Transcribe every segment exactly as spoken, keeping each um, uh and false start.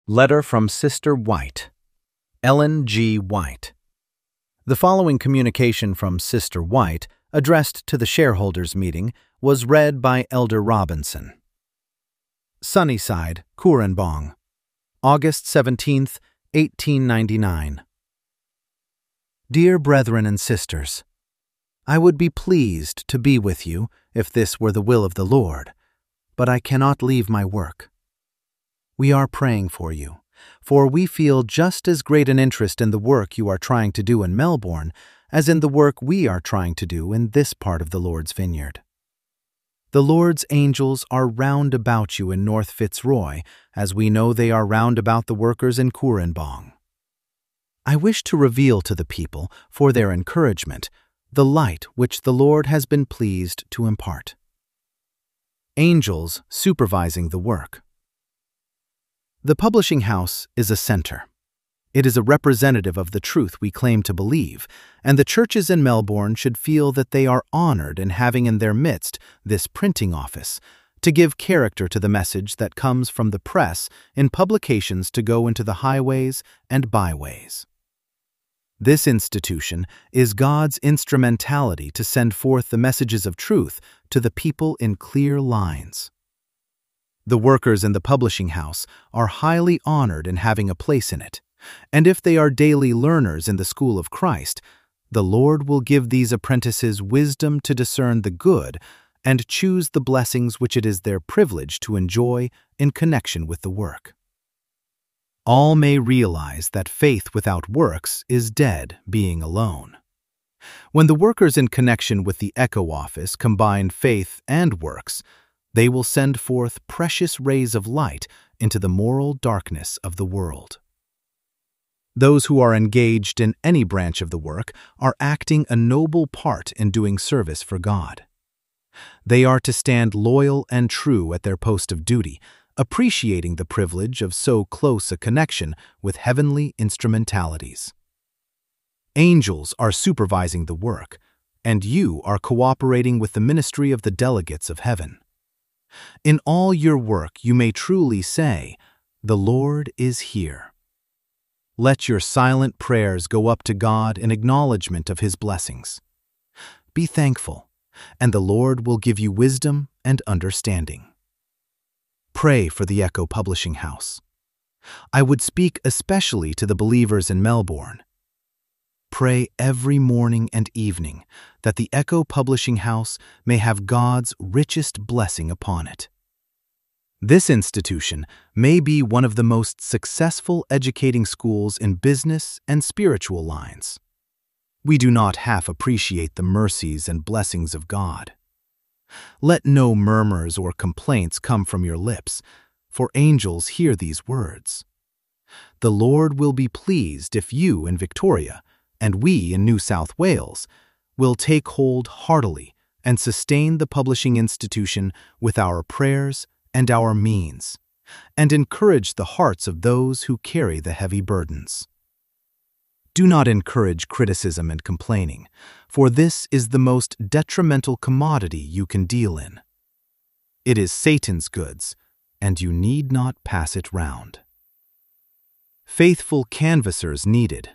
Letter from Sister White. Ellen G. White. The following communication from Sister White, addressed to the shareholders' meeting, was read by Elder Robinson. Sunnyside, Koorambong, August seventeenth, eighteen ninety-nine. Dear brethren and sisters, I would be pleased to be with you if this were the will of the Lord, but I cannot leave my work. We are praying for you, for we feel just as great an interest in the work you are trying to do in Melbourne as in the work we are trying to do in this part of the Lord's vineyard. The Lord's angels are round about you in North Fitzroy, as we know they are round about the workers in Koorambong. I wish to reveal to the people, for their encouragement, the light which the Lord has been pleased to impart. Angels supervising the work. The publishing house is a center. It is a representative of the truth we claim to believe, and the churches in Melbourne should feel that they are honored in having in their midst this printing office to give character to the message that comes from the press in publications to go into the highways and byways. This institution is God's instrumentality to send forth the messages of truth to the people in clear lines. The workers in the publishing house are highly honored in having a place in it, and if they are daily learners in the school of Christ, the Lord will give these apprentices wisdom to discern the good and choose the blessings which it is their privilege to enjoy in connection with the work. All may realize that faith without works is dead, being alone. When the workers in connection with the Echo Office combine faith and works, they will send forth precious rays of light into the moral darkness of the world. Those who are engaged in any branch of the work are acting a noble part in doing service for God. They are to stand loyal and true at their post of duty, appreciating the privilege of so close a connection with heavenly instrumentalities. Angels are supervising the work, and you are cooperating with the ministry of the delegates of heaven. In all your work you may truly say, "The Lord is here." Let your silent prayers go up to God in acknowledgement of His blessings. Be thankful, and the Lord will give you wisdom and understanding. Pray for the Echo Publishing House. I would speak especially to the believers in Melbourne. Pray every morning and evening that the Echo Publishing House may have God's richest blessing upon it. This institution may be one of the most successful educating schools in business and spiritual lines. We do not half appreciate the mercies and blessings of God. Let no murmurs or complaints come from your lips, for angels hear these words. The Lord will be pleased if you in Victoria, and we in New South Wales, will take hold heartily and sustain the publishing institution with our prayers and our means, and encourage the hearts of those who carry the heavy burdens. Do not encourage criticism and complaining, for this is the most detrimental commodity you can deal in. It is Satan's goods, and you need not pass it round. Faithful canvassers needed.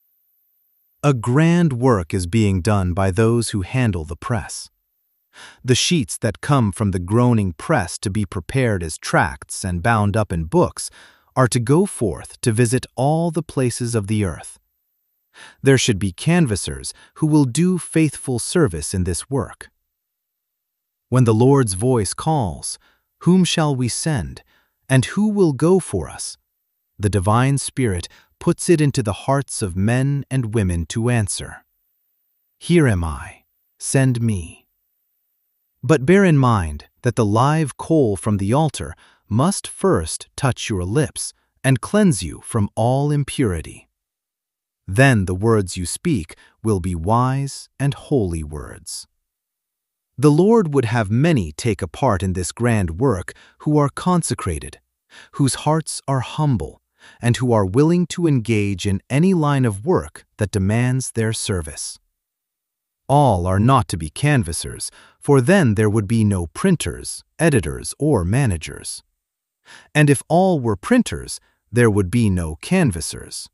A grand work is being done by those who handle the press. The sheets that come from the groaning press to be prepared as tracts and bound up in books are to go forth to visit all the places of the earth. There should be canvassers who will do faithful service in this work. When the Lord's voice calls, "Whom shall we send, and who will go for us?" the divine Spirit puts it into the hearts of men and women to answer, "Here am I, send me." But bear in mind that the live coal from the altar must first touch your lips and cleanse you from all impurity. Then the words you speak will be wise and holy words. The Lord would have many take a part in this grand work who are consecrated, whose hearts are humble, and who are willing to engage in any line of work that demands their service. All are not to be canvassers, for then there would be no printers, editors, or managers. And if all were printers, there would be no canvassers.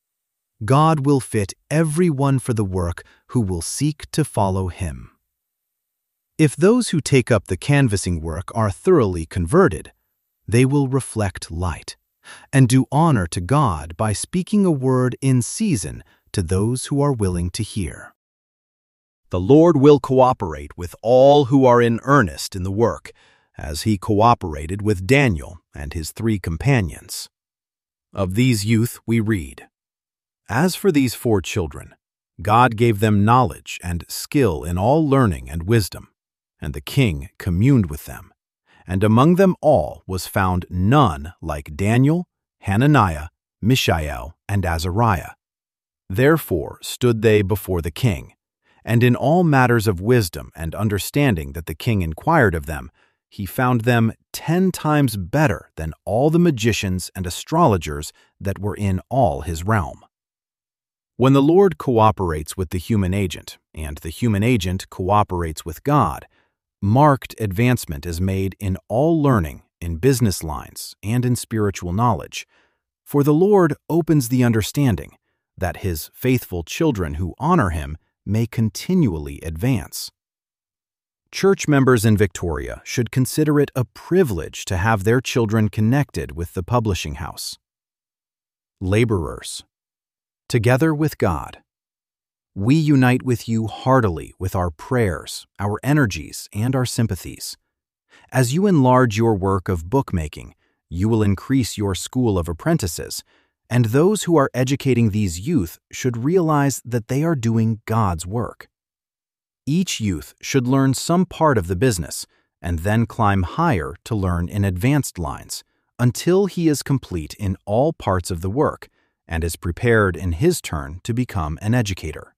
God will fit everyone for the work who will seek to follow him. If those who take up the canvassing work are thoroughly converted, they will reflect light and do honor to God by speaking a word in season to those who are willing to hear. The Lord will cooperate with all who are in earnest in the work, as he cooperated with Daniel and his three companions. Of these youth we read, "As for these four children, God gave them knowledge and skill in all learning and wisdom, and the king communed with them. And among them all was found none like Daniel, Hananiah, Mishael, and Azariah. Therefore stood they before the king, and in all matters of wisdom and understanding that the king inquired of them, he found them ten times better than all the magicians and astrologers that were in all his realm." When the Lord cooperates with the human agent, and the human agent cooperates with God, marked advancement is made in all learning, in business lines, and in spiritual knowledge. For the Lord opens the understanding, that his faithful children who honor him may continually advance. Church members in Victoria should consider it a privilege to have their children connected with the publishing house. Laborers. Together with God, we unite with you heartily with our prayers, our energies, and our sympathies. As you enlarge your work of bookmaking, you will increase your school of apprentices, and those who are educating these youth should realize that they are doing God's work. Each youth should learn some part of the business and then climb higher to learn in advanced lines until he is complete in all parts of the work and is prepared in his turn to become an educator.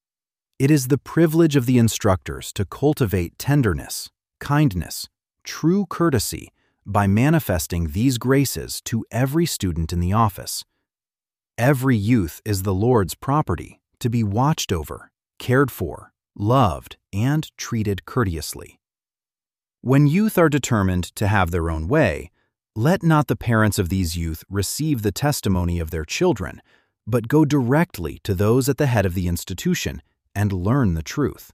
It is the privilege of the instructors to cultivate tenderness, kindness, true courtesy by manifesting these graces to every student in the office. Every youth is the Lord's property to be watched over, cared for, loved, and treated courteously. When youth are determined to have their own way, let not the parents of these youth receive the testimony of their children, but go directly to those at the head of the institution and learn the truth.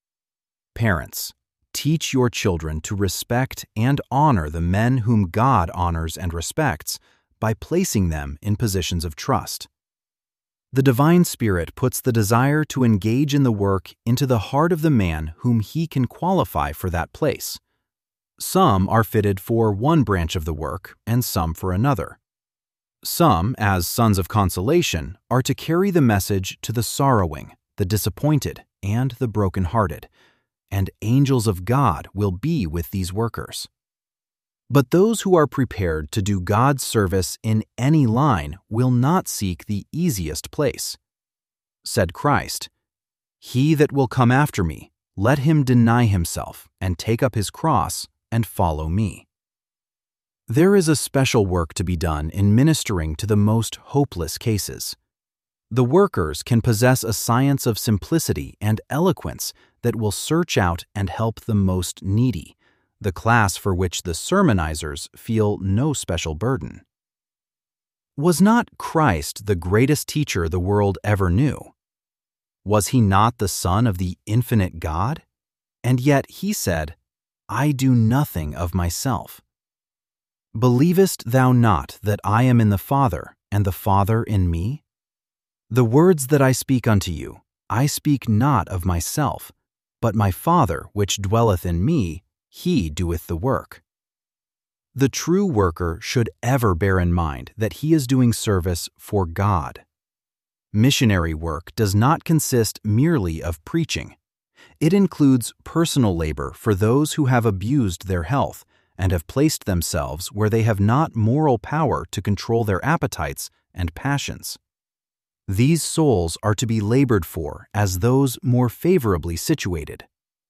Parents, teach your children to respect and honor the men whom God honors and respects by placing them in positions of trust. The Divine Spirit puts the desire to engage in the work into the heart of the man whom he can qualify for that place. Some are fitted for one branch of the work and some for another. Some, as sons of consolation, are to carry the message to the sorrowing, the disappointed, and the broken-hearted, and angels of God will be with these workers. But those who are prepared to do God's service in any line will not seek the easiest place. Said Christ, "He that will come after me, let him deny himself and take up his cross and follow me." There is a special work to be done in ministering to the most hopeless cases. The workers can possess a science of simplicity and eloquence that will search out and help the most needy, the class for which the sermonizers feel no special burden. Was not Christ the greatest teacher the world ever knew? Was he not the Son of the infinite God? And yet he said, "I do nothing of myself. Believest thou not that I am in the Father, and the Father in me? The words that I speak unto you, I speak not of myself, but my Father which dwelleth in me, he doeth the work." The true worker should ever bear in mind that he is doing service for God. Missionary work does not consist merely of preaching. It includes personal labor for those who have abused their health and have placed themselves where they have not moral power to control their appetites and passions. These souls are to be labored for as those more favorably situated.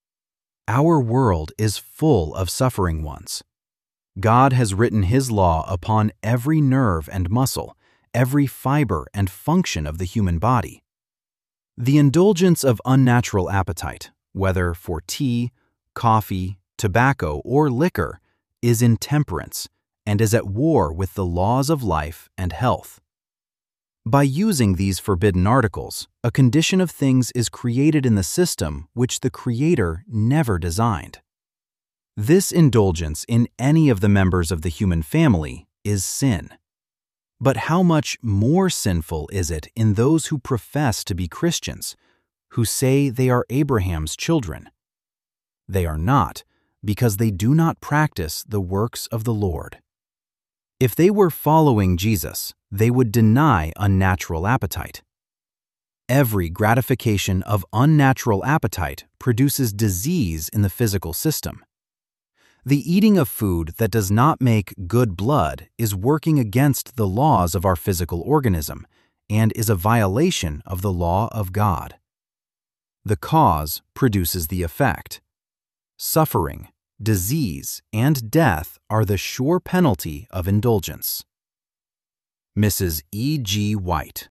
Our world is full of suffering ones. God has written His law upon every nerve and muscle, every fiber and function of the human body. The indulgence of unnatural appetite, whether for tea, coffee, tobacco, or liquor, is intemperance and is at war with the laws of life and health. By using these forbidden articles, a condition of things is created in the system which the Creator never designed. This indulgence in any of the members of the human family is sin. But how much more sinful is it in those who profess to be Christians, who say they are Abraham's children? They are not, because they do not practice the works of the Lord. If they were following Jesus, they would deny unnatural appetite. Every gratification of unnatural appetite produces disease in the physical system. The eating of food that does not make good blood is working against the laws of our physical organism and is a violation of the law of God. The cause produces the effect. Suffering, disease, and death are the sure penalty of indulgence. Missus E G White.